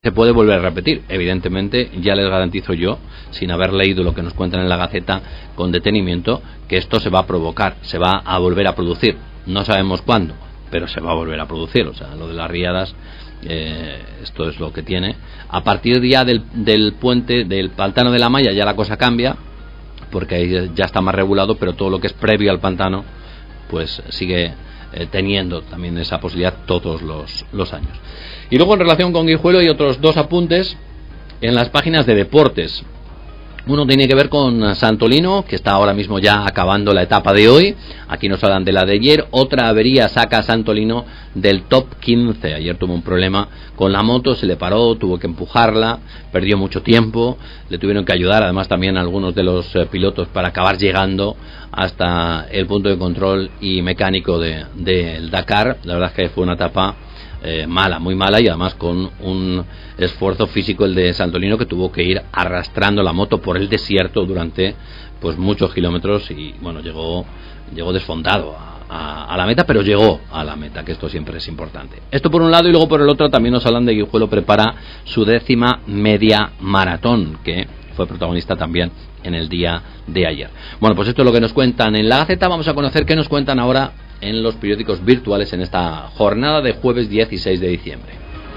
se puede volver a repetir. Evidentemente, ya les garantizo yo, sin haber leído lo que nos cuentan en la Gaceta con detenimiento, que esto se va a provocar, se va a volver a producir. No sabemos cuándo, pero se va a volver a producir. O sea, lo de las riadas, esto es lo que tiene. A partir ya del puente, del pantano de la Malla, ya la cosa cambia, porque ahí ya está más regulado, pero todo lo que es previo al pantano, pues sigue teniendo también esa posibilidad todos los años. Y luego, en relación con Guijuelo, hay otros dos apuntes en las páginas de deportes. Uno tiene que ver con Santolino, que está ahora mismo ya acabando la etapa de hoy. Aquí nos hablan de la de ayer. Otra avería saca a Santolino del top 15. Ayer tuvo un problema con la moto, se le paró, tuvo que empujarla, perdió mucho tiempo, le tuvieron que ayudar además también algunos de los pilotos para acabar llegando hasta el punto de control y mecánico del Dakar. La verdad es que fue una etapa mala, muy mala, y además con un esfuerzo físico el de Santolino, que tuvo que ir arrastrando la moto por el desierto durante pues muchos kilómetros, y bueno, llegó desfondado a la meta, pero llegó a la meta, que esto siempre es importante. Esto por un lado, y luego por el otro también nos hablan de que Guijuelo prepara su 10ª media maratón, que fue protagonista también en el día de ayer. Bueno, pues esto es lo que nos cuentan en la Gaceta. Vamos a conocer qué nos cuentan ahora en los periódicos virtuales en esta jornada de jueves 16 de diciembre.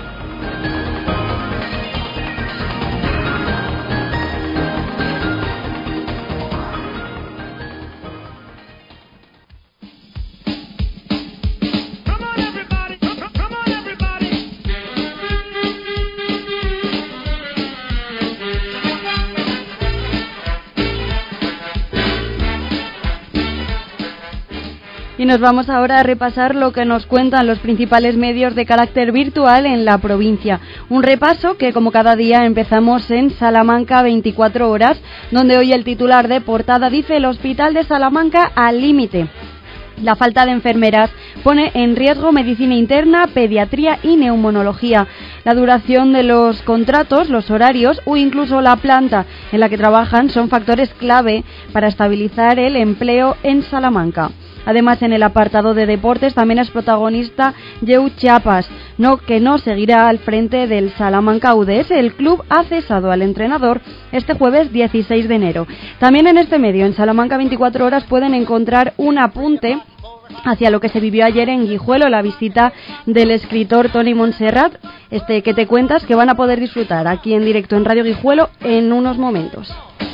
Y nos vamos ahora a repasar lo que nos cuentan los principales medios de carácter virtual en la provincia. Un repaso que, como cada día, empezamos en Salamanca 24 horas, donde hoy el titular de portada dice: el Hospital de Salamanca al límite. La falta de enfermeras pone en riesgo medicina interna, pediatría y neumonología. La duración de los contratos, los horarios o incluso la planta en la que trabajan son factores clave para estabilizar el empleo en Salamanca. Además, en el apartado de deportes también es protagonista Yeu Chiapas, que no seguirá al frente del Salamanca UDS. El club ha cesado al entrenador este jueves 16 de enero. También en este medio, en Salamanca 24 horas, pueden encontrar un apunte hacia lo que se vivió ayer en Guijuelo, la visita del escritor Toni Montserrat, que te cuentas que van a poder disfrutar aquí en directo en Radio Guijuelo en unos momentos.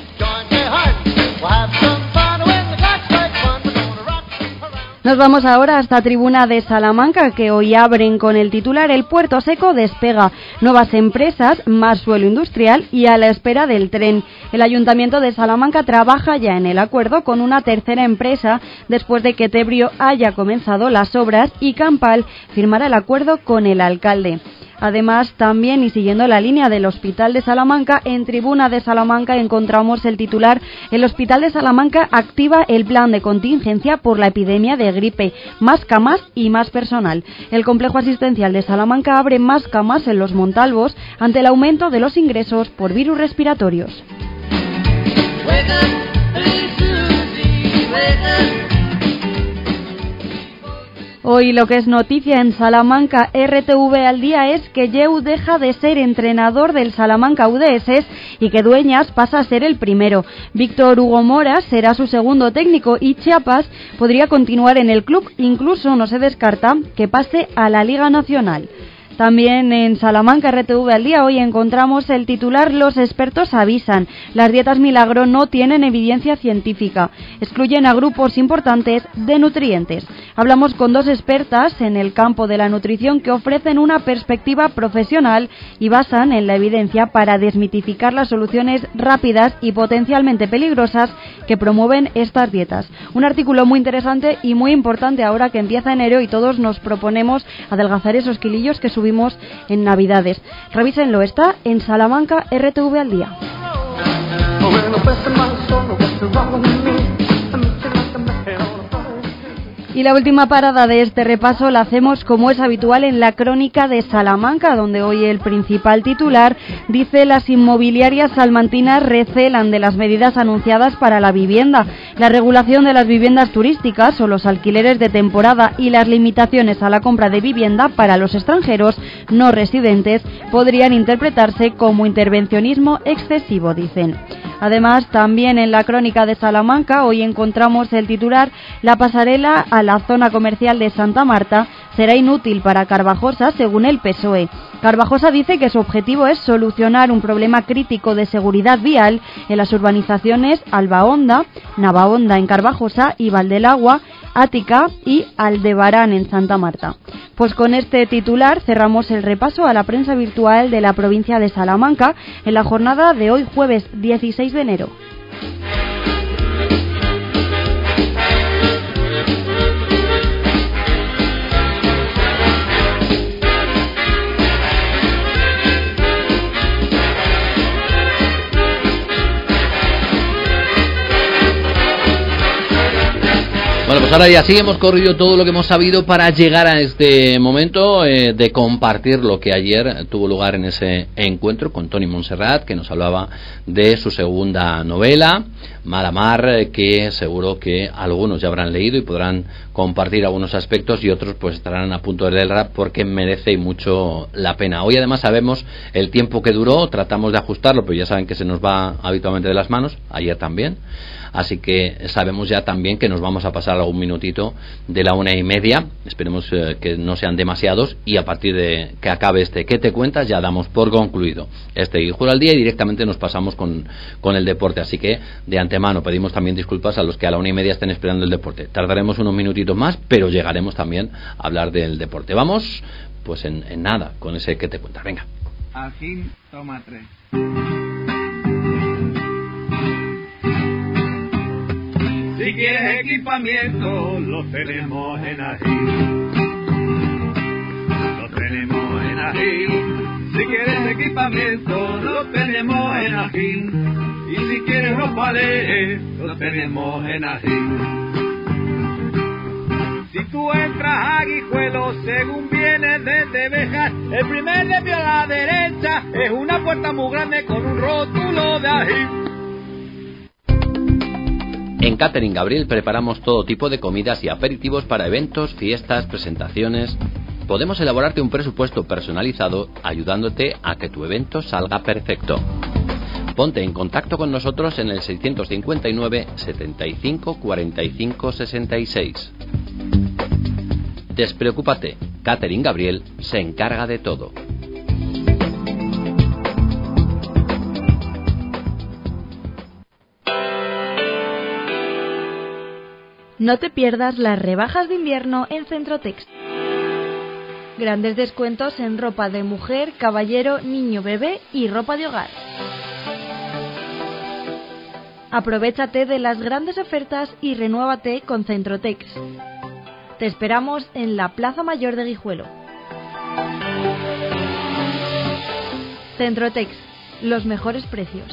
Nos vamos ahora hasta Tribuna de Salamanca, que hoy abren con el titular: el puerto seco despega, nuevas empresas, más suelo industrial y a la espera del tren. El Ayuntamiento de Salamanca trabaja ya en el acuerdo con una tercera empresa después de que Tebrio haya comenzado las obras y Campal firmará el acuerdo con el alcalde. Además, también, y siguiendo la línea del Hospital de Salamanca, en Tribuna de Salamanca encontramos el titular: el Hospital de Salamanca activa el plan de contingencia por la epidemia de gripe, más camas y más personal. El complejo asistencial de Salamanca abre más camas en los Montalvos ante el aumento de los ingresos por virus respiratorios. Hoy lo que es noticia en Salamanca RTV al día es que Yeu deja de ser entrenador del Salamanca UDS y que Dueñas pasa a ser el primero. Víctor Hugo Mora será su segundo técnico y Chiapas podría continuar en el club, incluso no se descarta que pase a la Liga Nacional. También en Salamanca RTV al día hoy encontramos el titular: los expertos avisan, las dietas milagro no tienen evidencia científica, excluyen a grupos importantes de nutrientes. Hablamos con dos expertas en el campo de la nutrición que ofrecen una perspectiva profesional y basan en la evidencia para desmitificar las soluciones rápidas y potencialmente peligrosas que promueven estas dietas. Un artículo muy interesante y muy importante ahora que empieza enero y todos nos proponemos adelgazar esos kilillos que subimos en Navidades. Revísenlo, está en Salamanca RTV al día. Y la última parada de este repaso la hacemos, como es habitual, en la crónica de Salamanca, donde hoy el principal titular dice: las inmobiliarias salmantinas recelan de las medidas anunciadas para la vivienda. La regulación de las viviendas turísticas o los alquileres de temporada y las limitaciones a la compra de vivienda para los extranjeros no residentes podrían interpretarse como intervencionismo excesivo, dicen. Además, también en la crónica de Salamanca hoy encontramos el titular: la pasarela a la zona comercial de Santa Marta será inútil para Carvajosa, según el PSOE. Carvajosa dice que su objetivo es solucionar un problema crítico de seguridad vial en las urbanizaciones Albaonda, Navahonda en Carvajosa y Valdelagua, Ática y Aldebarán en Santa Marta. Pues con este titular cerramos el repaso a la prensa virtual de la provincia de Salamanca en la jornada de hoy, jueves 16 de enero. Bueno, pues ahora ya sí hemos corrido todo lo que hemos sabido para llegar a este momento de compartir lo que ayer tuvo lugar en ese encuentro con Toni Montserrat, que nos hablaba de su segunda novela, Malamar, que seguro que algunos ya habrán leído y podrán compartir algunos aspectos, y otros pues estarán a punto de leerla porque merece mucho la pena. Hoy además sabemos el tiempo que duró, tratamos de ajustarlo, pero ya saben que se nos va habitualmente de las manos, ayer también. Así que sabemos ya también que nos vamos a pasar algún minutito de la 1:30, esperemos que no sean demasiados, y a partir de que acabe este ¿Qué te cuentas? Ya damos por concluido este Guijuelo al Día y directamente nos pasamos con el deporte. Así que de antemano pedimos también disculpas a los que a la 1:30 estén esperando el deporte. Tardaremos unos minutitos más, pero llegaremos también a hablar del deporte. Vamos pues en nada con ese ¿Qué te cuentas? Venga. Ajín, toma 3. Si quieres equipamiento, lo tenemos en Ajín. Lo tenemos en Ajín. Si quieres equipamiento, lo tenemos en Ajín. Y si quieres ropa lo tenemos en Ajín. Si tú entras a Guijuelo, según vienes desde Béjar, el primer desvío a la derecha es una puerta muy grande con un rótulo de Ajín. En Catering Gabriel preparamos todo tipo de comidas y aperitivos para eventos, fiestas, presentaciones. Podemos elaborarte un presupuesto personalizado ayudándote a que tu evento salga perfecto. Ponte en contacto con nosotros en el 659 75 45 66. Despreocúpate, Catering Gabriel se encarga de todo. No te pierdas las rebajas de invierno en Centrotex. Grandes descuentos en ropa de mujer, caballero, niño, bebé y ropa de hogar. Aprovéchate de las grandes ofertas y renuévate con Centrotex. Te esperamos en la Plaza Mayor de Guijuelo. Centrotex, los mejores precios.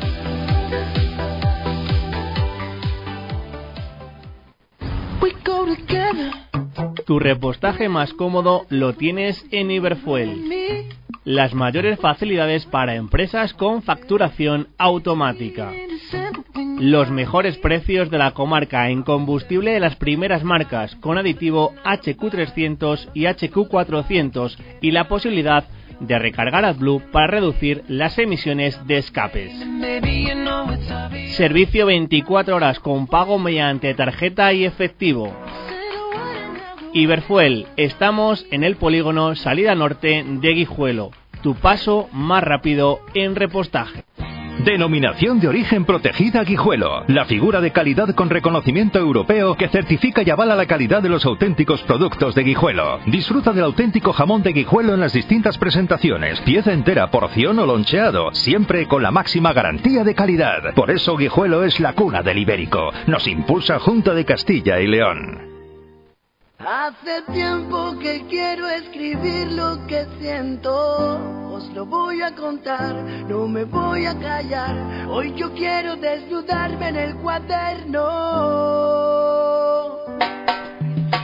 Tu repostaje más cómodo lo tienes en Iberfuel. Las mayores facilidades para empresas con facturación automática. Los mejores precios de la comarca en combustible de las primeras marcas, con aditivo HQ300 y HQ400 y la posibilidad de recargar AdBlue para reducir las emisiones de escapes. Servicio 24 horas con pago mediante tarjeta y efectivo. Iberfuel, estamos en el polígono Salida Norte de Guijuelo. Tu paso más rápido en repostaje. Denominación de origen protegida Guijuelo. La figura de calidad con reconocimiento europeo que certifica y avala la calidad de los auténticos productos de Guijuelo. Disfruta del auténtico jamón de Guijuelo en las distintas presentaciones. Pieza entera, porción o loncheado. Siempre con la máxima garantía de calidad. Por eso Guijuelo es la cuna del ibérico. Nos impulsa Junta de Castilla y León. Hace tiempo que quiero escribir lo que siento, os lo voy a contar, no me voy a callar, hoy yo quiero desnudarme en el cuaderno.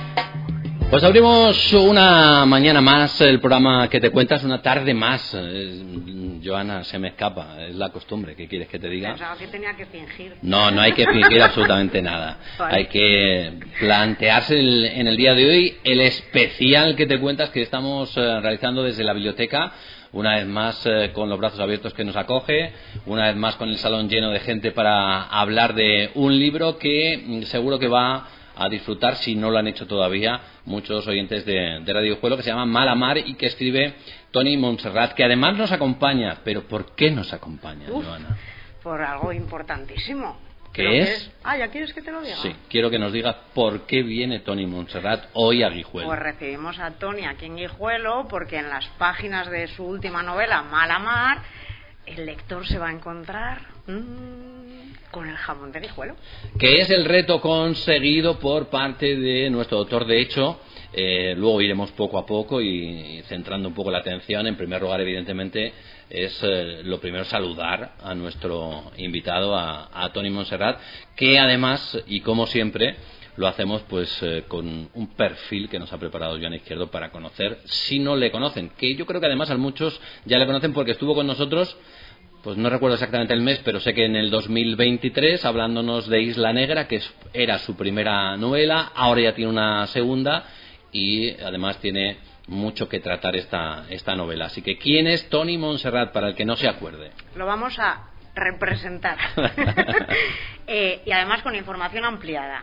Pues abrimos una mañana más el programa que te cuentas, una tarde más. Joana, se me escapa, es la costumbre. ¿Qué quieres que te diga? Pensaba que tenía que fingir. No, no hay que fingir absolutamente nada. Vale. Hay que plantearse en el día de hoy el especial que te cuentas que estamos realizando desde la biblioteca. Una vez más con los brazos abiertos que nos acoge, una vez más con el salón lleno de gente para hablar de un libro que seguro que va a disfrutar, si no lo han hecho todavía, muchos oyentes de Radio Guijuelo, que se llama Mala Mar y que escribe Toni Montserrat, que además nos acompaña. ¿Pero por qué nos acompaña, Joana? Por algo importantísimo. ¿Qué es? ¿Ya quieres que te lo diga? Sí, quiero que nos digas por qué viene Toni Montserrat hoy a Guijuelo. Pues recibimos a Toni aquí en Guijuelo porque en las páginas de su última novela, Mala Mar, el lector se va a encontrar con el jamón de Guijuelo. Que es el reto conseguido por parte de nuestro autor. De hecho, luego iremos poco a poco y centrando un poco la atención. En primer lugar, evidentemente, es lo primero saludar a nuestro invitado, a Toni Montserrat, que además, y como siempre, lo hacemos pues con un perfil que nos ha preparado Joana Izquierdo para conocer, si no le conocen, que yo creo que además a muchos ya le conocen porque estuvo con nosotros, pues no recuerdo exactamente el mes, pero sé que en el 2023, hablándonos de Isla Negra, que era su primera novela, ahora ya tiene una segunda y además tiene mucho que tratar esta novela. Así que, ¿quién es Toni Montserrat, para el que no se acuerde? Lo vamos a representar. Y además con información ampliada.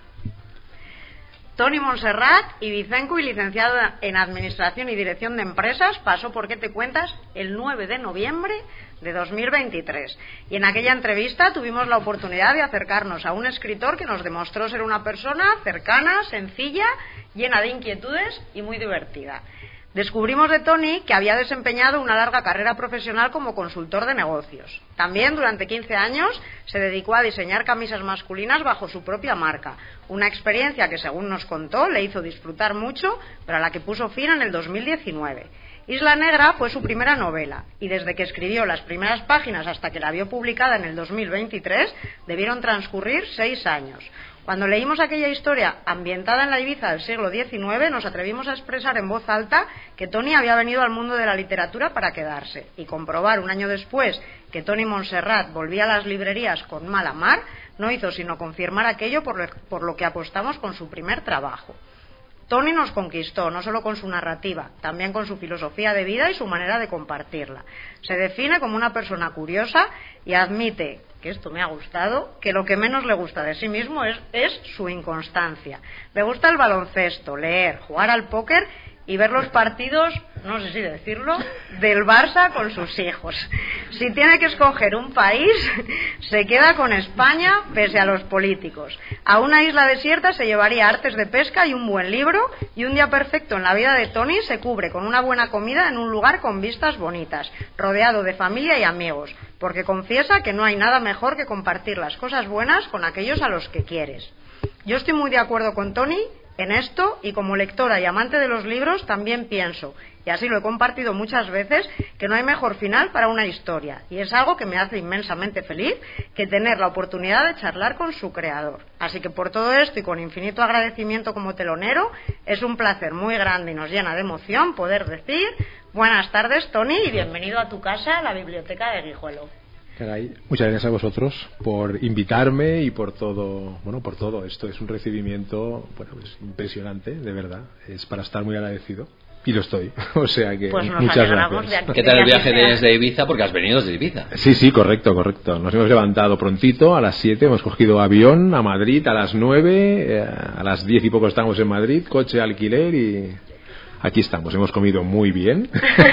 Toni Montserrat, ibicenco y licenciada en Administración y Dirección de Empresas, pasó por ¿Qué te cuentas? El 9 de noviembre de 2023. Y en aquella entrevista tuvimos la oportunidad de acercarnos a un escritor que nos demostró ser una persona cercana, sencilla, llena de inquietudes y muy divertida. Descubrimos de Toni que había desempeñado una larga carrera profesional como consultor de negocios. También durante 15 años se dedicó a diseñar camisas masculinas bajo su propia marca, una experiencia que, según nos contó, le hizo disfrutar mucho, pero a la que puso fin en el 2019. Isla Negra fue su primera novela y desde que escribió las primeras páginas hasta que la vio publicada en el 2023 debieron transcurrir 6 años. Cuando leímos aquella historia ambientada en la Ibiza del siglo XIX, nos atrevimos a expresar en voz alta que Toni había venido al mundo de la literatura para quedarse, y comprobar un año después que Toni Montserrat volvía a las librerías con Mala Mar no hizo sino confirmar aquello por lo que apostamos con su primer trabajo. Toni nos conquistó, no solo con su narrativa, también con su filosofía de vida y su manera de compartirla. Se define como una persona curiosa y admite, que esto me ha gustado, que lo que menos le gusta de sí mismo es su inconstancia. Le gusta el baloncesto, leer, jugar al póker y ver los partidos, no sé si decirlo, del Barça con sus hijos. Si tiene que escoger un país, se queda con España pese a los políticos. A una isla desierta se llevaría artes de pesca y un buen libro, y un día perfecto en la vida de Toni se cubre con una buena comida en un lugar con vistas bonitas, rodeado de familia y amigos, porque confiesa que no hay nada mejor que compartir las cosas buenas con aquellos a los que quieres. Yo estoy muy de acuerdo con Toni en esto, y como lectora y amante de los libros también pienso, y así lo he compartido muchas veces, que no hay mejor final para una historia, y es algo que me hace inmensamente feliz que tener la oportunidad de charlar con su creador. Así que por todo esto y con infinito agradecimiento como telonero, es un placer muy grande y nos llena de emoción poder decir buenas tardes, Toni, y bienvenido a tu casa, la Biblioteca de Guijuelo. Caray, muchas gracias a vosotros por invitarme y por todo, por todo esto. Es un recibimiento, es impresionante, de verdad. Es para estar muy agradecido. Y lo estoy. O sea que pues muchas gracias. ¿Qué tal el viaje desde Ibiza? Porque has venido desde Ibiza. Sí, correcto. Nos hemos levantado prontito, a las 7, hemos cogido avión a Madrid a las 9, a las 10 y poco estamos en Madrid, coche de alquiler y... Aquí estamos, hemos comido muy bien.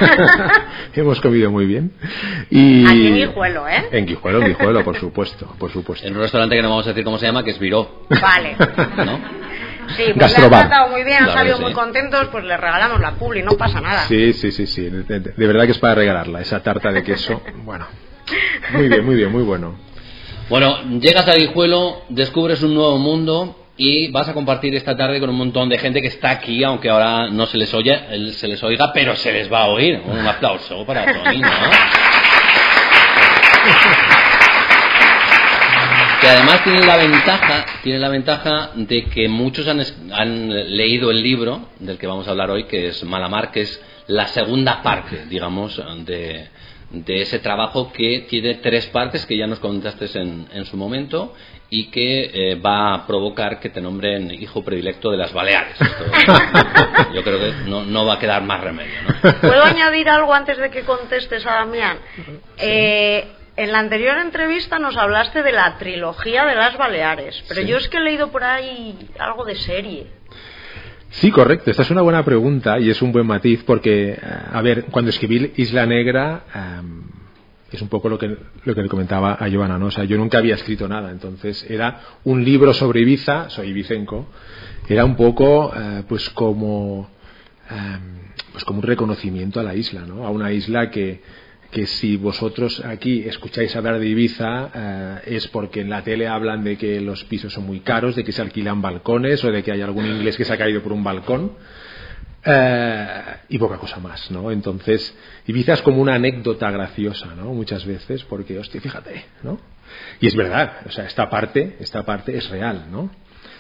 Y... Aquí en Guijuelo, ¿eh? En Guijuelo, por supuesto. En un restaurante que no vamos a decir cómo se llama, que es Viró. Vale. ¿No? Sí, pues le han tratado muy bien, han salido muy contentos, pues les regalamos la publi, no pasa nada. Sí. De verdad que es para regalarla, esa tarta de queso. Bueno, muy bien, muy bueno. Bueno, llegas a Guijuelo, descubres un nuevo mundo y vas a compartir esta tarde con un montón de gente que está aquí, aunque ahora no se les oiga, pero se les va a oír. Un aplauso para Toni, ¿no? Que además tiene la ventaja de que muchos han leído el libro del que vamos a hablar hoy, que es Malamar, que es la segunda parte, digamos, de ese trabajo que tiene 3 partes que ya nos comentaste en su momento y que va a provocar que te nombren hijo predilecto de las Baleares. Esto, yo creo que no va a quedar más remedio, ¿no? ¿Puedo añadir algo antes de que contestes a Damián? En la anterior entrevista nos hablaste de la trilogía de las Baleares, pero yo es que he leído por ahí algo de serie. Sí, correcto. Esta es una buena pregunta y es un buen matiz porque, a ver, cuando escribí Isla Negra, es un poco lo que le comentaba a Joana, ¿no? O sea, yo nunca había escrito nada, entonces era un libro sobre Ibiza, soy ibicenco, era un poco pues como un reconocimiento a la isla, ¿no? A una isla que si vosotros aquí escucháis hablar de Ibiza es porque en la tele hablan de que los pisos son muy caros, de que se alquilan balcones o de que hay algún inglés que se ha caído por un balcón y poca cosa más, ¿no? Entonces Ibiza es como una anécdota graciosa, ¿no? Muchas veces porque, hostia, fíjate, ¿no? Y es verdad, o sea, esta parte es real, ¿no?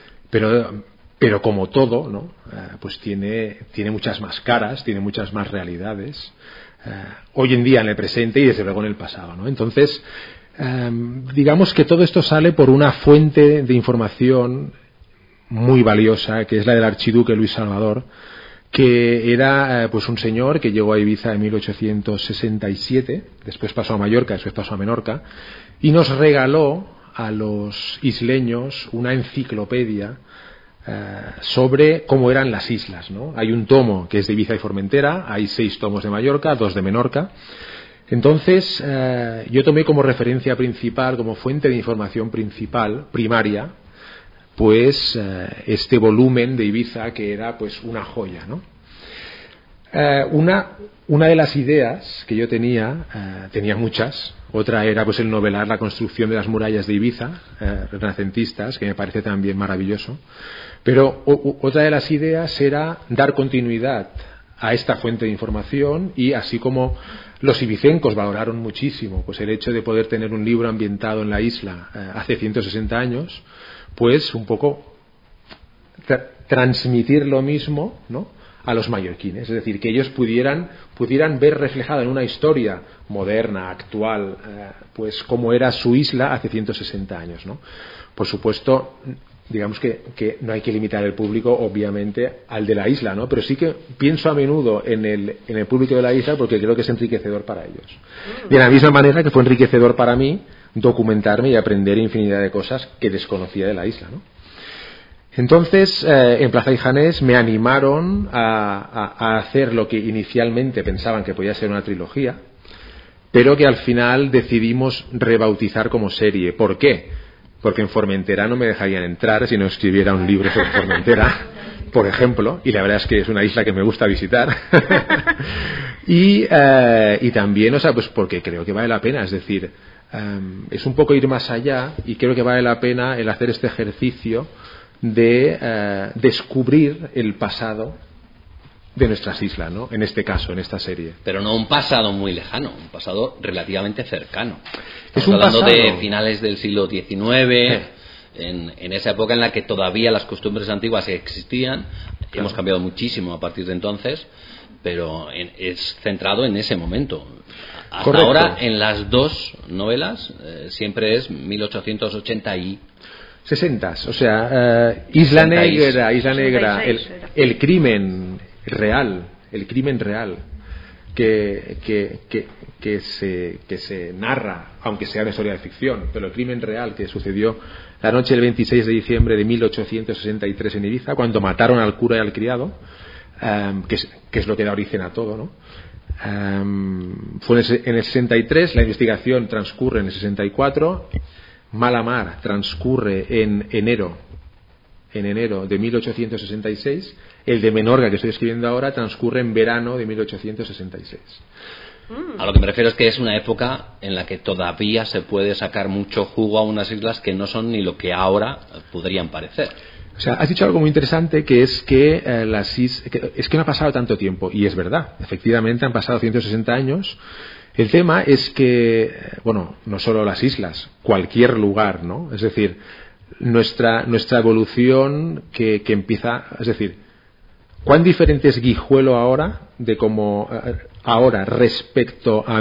Pero como todo, ¿no? Pues tiene muchas más caras, tiene muchas más realidades. Hoy en día en el presente y desde luego en el pasado, ¿no? Entonces digamos que todo esto sale por una fuente de información muy valiosa que es la del archiduque Luis Salvador, que era pues un señor que llegó a Ibiza en 1867, después pasó a Mallorca, después pasó a Menorca y nos regaló a los isleños una enciclopedia sobre cómo eran las islas, ¿no? Hay un tomo que es de Ibiza y Formentera, hay 6 tomos de Mallorca, 2 de Menorca. Entonces yo tomé como referencia principal, como fuente de información principal, primaria, pues este volumen de Ibiza que era pues una joya, ¿no? Una de las ideas que yo tenía muchas. Otra era pues el novelar la construcción de las murallas de Ibiza, renacentistas, que me parece también maravilloso. Pero otra de las ideas era dar continuidad a esta fuente de información y así como los ibicencos valoraron muchísimo pues el hecho de poder tener un libro ambientado en la isla hace 160 años, pues un poco transmitir lo mismo, ¿no?, a los mallorquines, es decir, que ellos pudieran ver reflejada en una historia moderna, actual, pues cómo era su isla hace 160 años, ¿no? Por supuesto, digamos que no hay que limitar el público, obviamente, al de la isla, ¿no? Pero sí que pienso a menudo en el público de la isla porque creo que es enriquecedor para ellos. De la misma manera que fue enriquecedor para mí documentarme y aprender infinidad de cosas que desconocía de la isla, ¿no? Entonces, en Plaza Ijanés me animaron a hacer lo que inicialmente pensaban que podía ser una trilogía, pero que al final decidimos rebautizar como serie. ¿Por qué? Porque en Formentera no me dejarían entrar si no escribiera un libro sobre Formentera, por ejemplo, y la verdad es que es una isla que me gusta visitar. y también, o sea, pues porque creo que vale la pena, es decir, es un poco ir más allá y creo que vale la pena el hacer este ejercicio de descubrir el pasado de nuestras islas, ¿no? En este caso, en esta serie. Pero no un pasado muy lejano, un pasado relativamente cercano. Es un hablando pasado de finales del siglo XIX, en esa época en la que todavía las costumbres antiguas existían. Claro. Hemos cambiado muchísimo a partir de entonces, pero es centrado en ese momento. Hasta Correcto. Ahora, en las 2 novelas, siempre es 1880 y 60, o sea, Isla Negra, el crimen real que se narra, aunque sea una historia de ficción, pero el crimen real que sucedió la noche del 26 de diciembre de 1863 en Ibiza, cuando mataron al cura y al criado, que es lo que da origen a todo, ¿no? Fue en el 63, la investigación transcurre en el 64, Malamar transcurre en enero de 1866, el de Menorca que estoy escribiendo ahora transcurre en verano de 1866. A lo que me refiero es que es una época en la que todavía se puede sacar mucho jugo a unas islas que no son ni lo que ahora podrían parecer. O sea, has dicho algo muy interesante, que es que es que no ha pasado tanto tiempo, y es verdad, efectivamente han pasado 160 años. El tema es que, bueno, no solo las islas, cualquier lugar, ¿no? Es decir, nuestra evolución que empieza, es decir, ¿cuán diferente es Guijuelo ahora de como ahora respecto a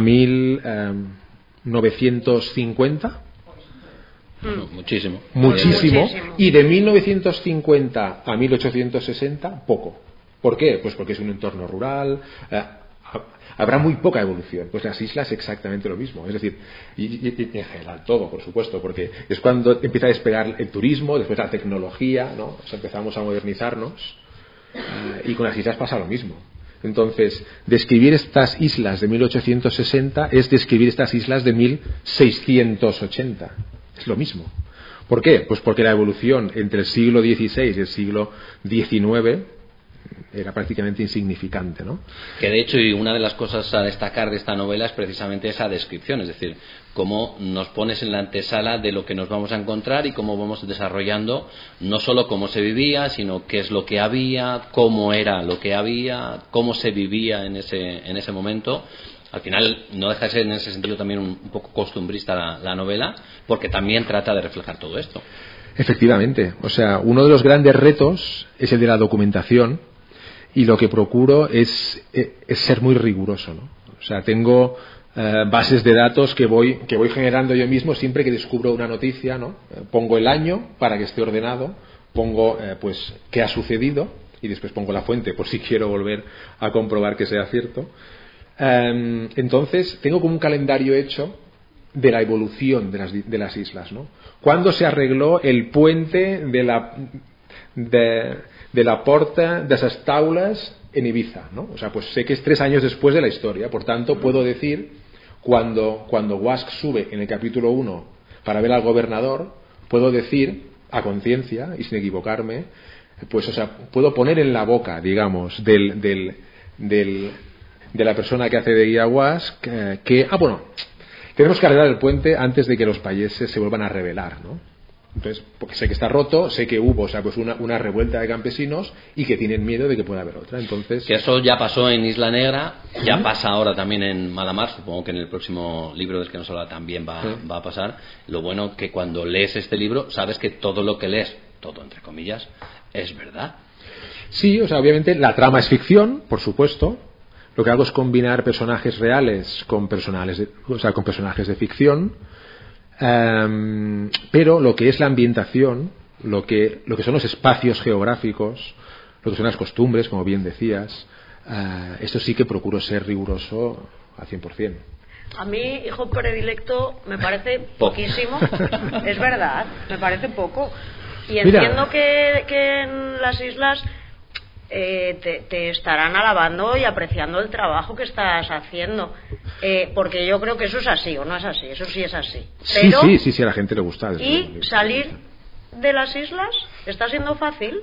1950? Muchísimo. Y de 1950 a 1860, poco. ¿Por qué? Pues porque es un entorno rural, habrá muy poca evolución. Pues las islas exactamente lo mismo. Es decir, y en general todo, por supuesto, porque es cuando empieza a despegar el turismo, después la tecnología, ¿no? O sea, empezamos a modernizarnos, y con las islas pasa lo mismo. Entonces, describir estas islas de 1860 es describir estas islas de 1680. Es lo mismo. ¿Por qué? Pues porque la evolución entre el siglo XVI y el siglo XIX era prácticamente insignificante, ¿no? Que de hecho, y una de las cosas a destacar de esta novela es precisamente esa descripción, es decir, cómo nos pones en la antesala de lo que nos vamos a encontrar y cómo vamos desarrollando no solo cómo se vivía, sino qué es lo que había, cómo era lo que había, cómo se vivía en ese momento. Al final no deja de ser en ese sentido también un poco costumbrista la novela, porque también trata de reflejar todo esto. Efectivamente, o sea, uno de los grandes retos es el de la documentación, y lo que procuro es ser muy riguroso, ¿no? O sea, tengo bases de datos que voy generando yo mismo siempre que descubro una noticia, ¿no? Pongo el año para que esté ordenado, pongo pues qué ha sucedido y después pongo la fuente por si quiero volver a comprobar que sea cierto. Entonces tengo como un calendario hecho de la evolución de las islas, ¿no? ¿Cuándo se arregló el puente de la Porta de esas Taules en Ibiza, ¿no? O sea, pues sé que es 3 años después de la historia, por tanto puedo decir cuando Guasch sube en el capítulo 1 para ver al gobernador, puedo decir a conciencia y sin equivocarme, pues, o sea, puedo poner en la boca, digamos, de la persona que hace de guía Guasch que tenemos que arreglar el puente antes de que los payeses se vuelvan a rebelar, ¿no? Entonces, porque sé que está roto, sé que hubo, o sea, pues una revuelta de campesinos y que tienen miedo de que pueda haber otra. Entonces, que eso ya pasó en Isla Negra, ya pasa ahora también en Malamar, supongo que en el próximo libro del que nos habla también va a pasar. Lo bueno que cuando lees este libro sabes que todo lo que lees, todo entre comillas, es verdad. Sí, o sea, obviamente la trama es ficción, por supuesto. Lo que hago es combinar personajes reales con personajes de ficción. Pero lo que es la ambientación, lo que son los espacios geográficos, lo que son las costumbres, como bien decías, esto sí que procuro ser riguroso al 100%. A mí, hijo predilecto, me parece poquísimo. Es verdad, me parece poco. Y entiendo que en las islas te estarán alabando y apreciando el trabajo que estás haciendo, porque yo creo que eso es así, o no es así, eso sí es así. Pero, sí, a la gente le gusta. ¿Y salir de las islas está siendo fácil?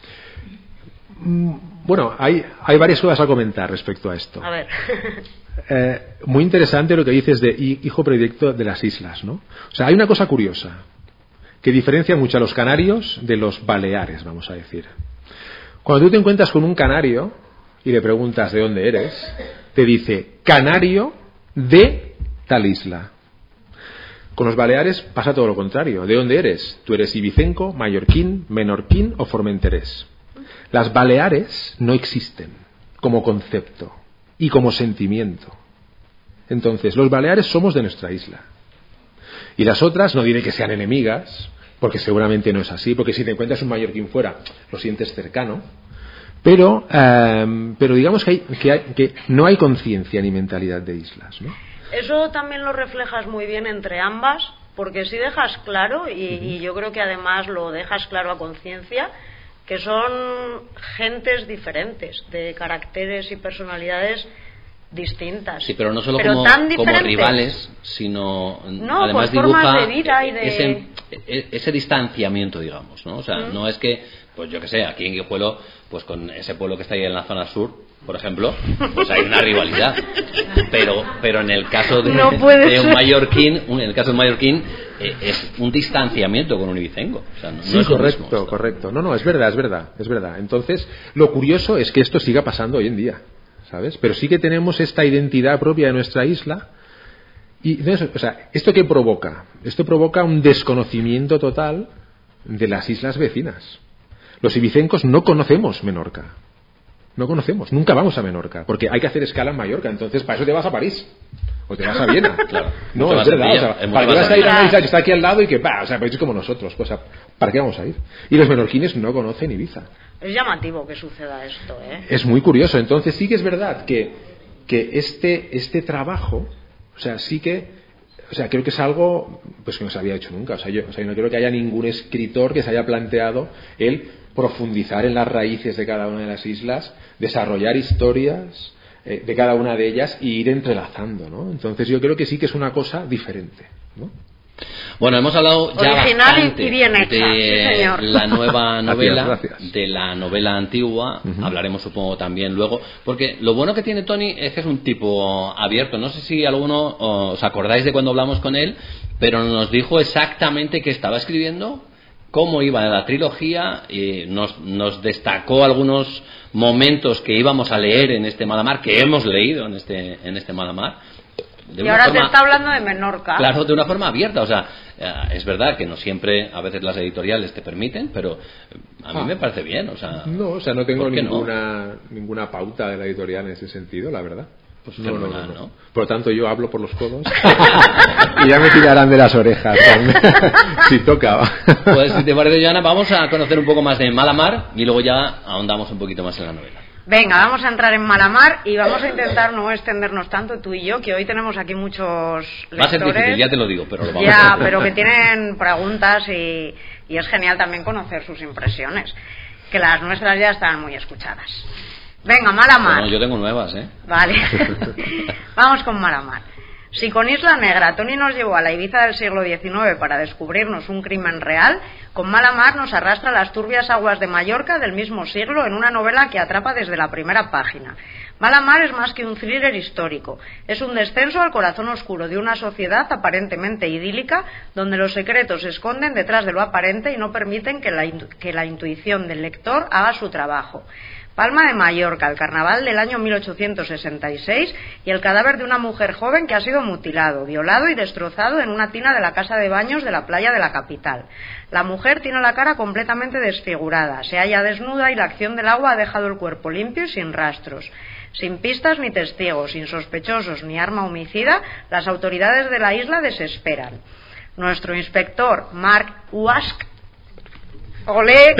Bueno, hay varias cosas a comentar respecto a esto. A ver. Muy interesante lo que dices de hijo predilecto de las islas, ¿no? O sea, hay una cosa curiosa que diferencia mucho a los canarios de los baleares, vamos a decir. Cuando tú te encuentras con un canario y le preguntas de dónde eres, te dice canario de tal isla. Con los baleares pasa todo lo contrario. ¿De dónde eres? Tú eres ibicenco, mallorquín, menorquín o formenterés. Las Baleares no existen como concepto y como sentimiento. Entonces, los Baleares somos de nuestra isla. Y las otras no diré que sean enemigas, porque seguramente no es así, porque si te encuentras un mallorquín fuera, lo sientes cercano. Pero digamos que no hay conciencia ni mentalidad de islas, ¿no? Eso también lo reflejas muy bien entre ambas, porque si dejas claro, y yo creo que además lo dejas claro a conciencia, que son gentes diferentes, de caracteres y personalidades distintas. Sí, pero no solo como rivales, sino no, además pues dibuja formas de vida y de... ese distanciamiento, digamos, ¿no? O sea, no es que, pues yo que sé, aquí en Guijuelo, pues con ese pueblo que está ahí en la zona sur, por ejemplo, pues hay una rivalidad. Pero en el caso de un mallorquín, es un distanciamiento con un ibicenco. O sea, no sí, es correcto. No, es verdad. Entonces, lo curioso es que esto siga pasando hoy en día, ¿sabes? Pero sí que tenemos esta identidad propia de nuestra isla, Y entonces, o sea, ¿esto qué provoca? Esto provoca un desconocimiento total de las islas vecinas. Los ibicencos no conocemos Menorca. No conocemos, nunca vamos a Menorca, porque hay que hacer escala en Mallorca, entonces para eso te vas a París. O te vas a Viena. Claro. No, es verdad. O sea, ¿para qué vas a ir a una isla que está aquí al lado y que, o sea, países como nosotros? Pues, ¿para qué vamos a ir? Y los menorquines no conocen Ibiza. Es llamativo que suceda esto, ¿eh? Es muy curioso. Entonces sí que es verdad que este trabajo, o sea, sí que, o sea, creo que es algo pues que no se había hecho nunca. O sea, yo no creo que haya ningún escritor que se haya planteado el profundizar en las raíces de cada una de las islas, desarrollar historias de cada una de ellas y ir entrelazando, ¿no? Entonces yo creo que sí que es una cosa diferente, ¿no? Bueno, hemos hablado ya original bastante y bien hecha, de sí, señor. la nueva novela, Gracias. de la novela antigua. Hablaremos supongo también luego, porque lo bueno que tiene Tony es que es un tipo abierto. No sé si alguno os acordáis de cuando hablamos con él, pero nos dijo exactamente qué estaba escribiendo, cómo iba la trilogía, y nos destacó algunos momentos que íbamos a leer en este Malamar, que hemos leído en este Malamar. Y ahora te está hablando de Menorca. Claro, de una forma abierta. O sea, es verdad que no siempre, a veces las editoriales te permiten, pero a mí me parece bien. O sea, no tengo ninguna pauta de la editorial en ese sentido, la verdad. Pues fenomenal, ¿no? Por lo tanto, yo hablo por los codos y ya me tirarán de las orejas si toca. Pues si te parece, Joana, vamos a conocer un poco más de Malamar y luego ya ahondamos un poquito más en la novela. Venga, vamos a entrar en Malamar y vamos a intentar no extendernos tanto tú y yo, que hoy tenemos aquí muchos lectores. Va a ser difícil, ya te lo digo, pero lo vamos a hacer. Pero que tienen preguntas y es genial también conocer sus impresiones, que las nuestras ya están muy escuchadas. Venga, Malamar. Bueno, yo tengo nuevas, ¿eh? Vale. Vamos con Malamar. Si con Isla Negra Tony nos llevó a la Ibiza del siglo XIX para descubrirnos un crimen real, con Malamar nos arrastra a las turbias aguas de Mallorca del mismo siglo en una novela que atrapa desde la primera página. Malamar es más que un thriller histórico, es un descenso al corazón oscuro de una sociedad aparentemente idílica, donde los secretos se esconden detrás de lo aparente y no permiten que la intuición del lector haga su trabajo. Palma de Mallorca, el carnaval del año 1866 y el cadáver de una mujer joven que ha sido mutilado, violado y destrozado en una tina de la casa de baños de la playa de la capital. La mujer tiene la cara completamente desfigurada, se halla desnuda y la acción del agua ha dejado el cuerpo limpio y sin rastros. Sin pistas ni testigos, sin sospechosos ni arma homicida, las autoridades de la isla desesperan. Nuestro inspector, Mark Wask, ¡olé!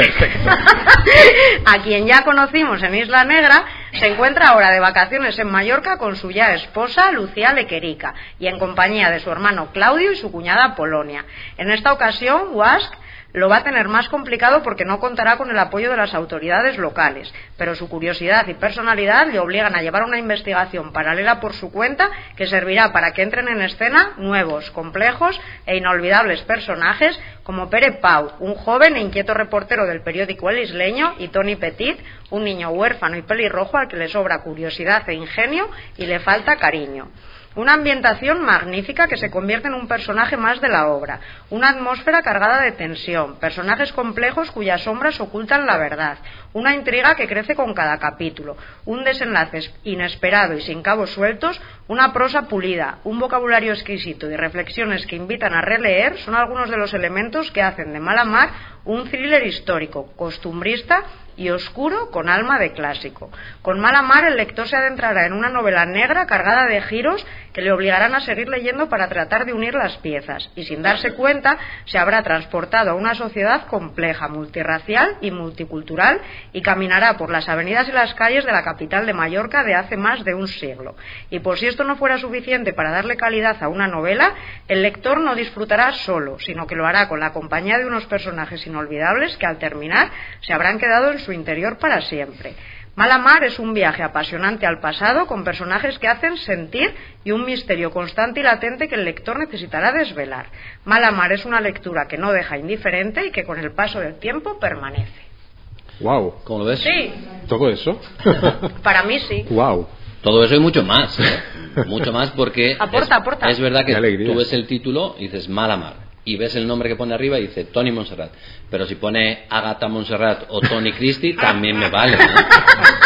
A quien ya conocimos en Isla Negra, se encuentra ahora de vacaciones en Mallorca con su ya esposa Lucía Lequerica y en compañía de su hermano Claudio y su cuñada Polonia. En esta ocasión, Wask lo va a tener más complicado porque no contará con el apoyo de las autoridades locales, pero su curiosidad y personalidad le obligan a llevar una investigación paralela por su cuenta que servirá para que entren en escena nuevos, complejos e inolvidables personajes como Pere Pau, un joven e inquieto reportero del periódico El Isleño, y Tony Petit, un niño huérfano y pelirrojo al que le sobra curiosidad e ingenio y le falta cariño. Una ambientación magnífica que se convierte en un personaje más de la obra, una atmósfera cargada de tensión, personajes complejos cuyas sombras ocultan la verdad, una intriga que crece con cada capítulo, un desenlace inesperado y sin cabos sueltos, una prosa pulida, un vocabulario exquisito y reflexiones que invitan a releer son algunos de los elementos que hacen de Malamar un thriller histórico, costumbrista y oscuro con alma de clásico. Con Malamar el lector se adentrará en una novela negra cargada de giros que le obligarán a seguir leyendo para tratar de unir las piezas y sin darse cuenta se habrá transportado a una sociedad compleja, multirracial y multicultural y caminará por las avenidas y las calles de la capital de Mallorca de hace más de un siglo. Y por si esto no fuera suficiente para darle calidad a una novela, el lector no disfrutará solo, sino que lo hará con la compañía de unos personajes inolvidables que al terminar se habrán quedado en su interior para siempre. Malamar es un viaje apasionante al pasado con personajes que hacen sentir y un misterio constante y latente que el lector necesitará desvelar. Malamar es una lectura que no deja indiferente y que con el paso del tiempo permanece. Wow. ¿Cómo lo ves? Sí. ¿Todo eso? Para mí sí. Wow. Todo eso y mucho más, ¿eh? Mucho más porque aporta. Es verdad que tú ves el título y dices Malamar y ves el nombre que pone arriba y dice Tony Montserrat, pero si pone Agatha Montserrat o Tony Christie también me vale, ¿no?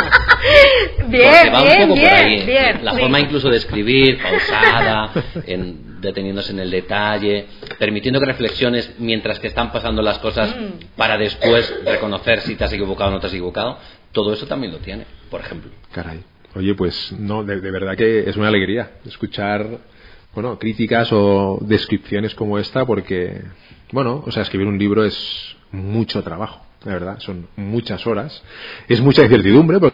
Bien, va bien, un poco bien, por ahí. bien. La Sí. forma incluso de escribir, pausada, deteniéndose en el detalle, permitiendo que reflexiones mientras que están pasando las cosas para después reconocer si te has equivocado o no te has equivocado. Todo eso también lo tiene, por ejemplo. Caray. Oye, pues no, de verdad que es una alegría escuchar, bueno, críticas o descripciones como esta, porque, bueno, o sea, escribir un libro es mucho trabajo, la verdad, son muchas horas, es mucha incertidumbre, porque